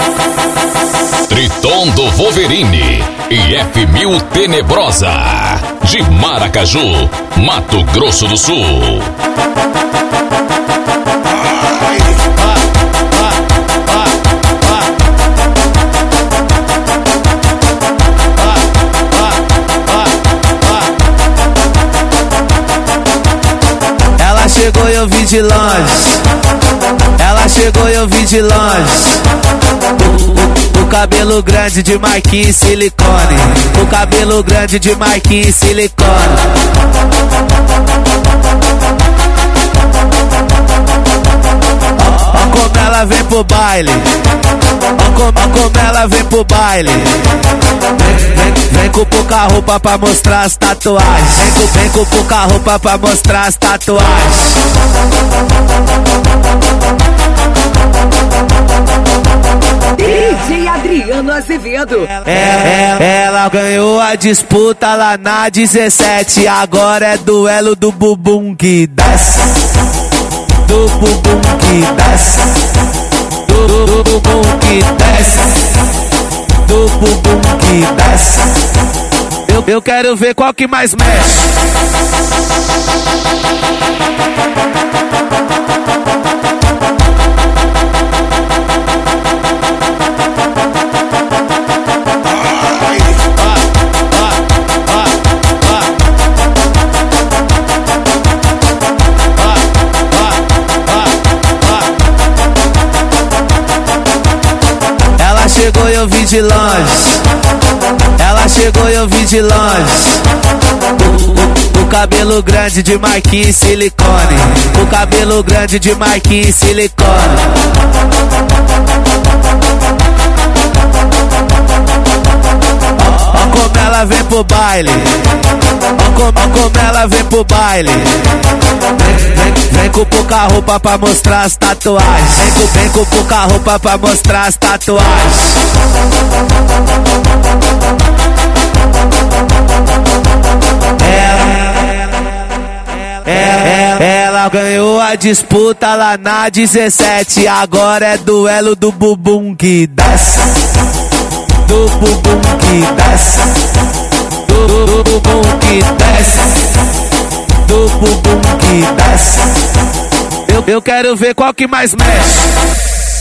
Triton do Wolverine e F1000 Tenebrosa, de Maracaju, Mato Grosso do Sul. Ela chegou e eu vi de longe. Ela chegou e eu vi de longe. O cabelo grande de Marquinhos e silicone. O cabelo grande de Marquinhos e silicone. Ó como ela vem pro baile. Ó como ela vem pro baile. Vem com pouca roupa pra mostrar as tatuagens. Vem com pouca roupa pra mostrar as tatuagens. DJ Adriano Azevedo. Ela ganhou a disputa lá na 17. Agora é duelo do bumbum que desce. Do bumbum que desce. Do bumbum que desce. Do bumbum que desce. Eu quero ver qual que mais mexe. Ela chegou e eu vi de longe. Ela chegou e eu vi de longe. O cabelo grande de Marquinhos e silicone. O cabelo grande de Marquinhos e silicone. Ó como ela vem pro baile. Ó como ela vem pro baile. Vem com pouca roupa pra mostrar as tatuagens. Vem com pouca roupa pra mostrar as tatuagens. Ela ganhou a disputa lá na 17. Agora é duelo do bumbum que desce. Do bumbum que desce. Do bumbum que desce. Do bumbum que desce. Eu quero ver qual que mais mexe.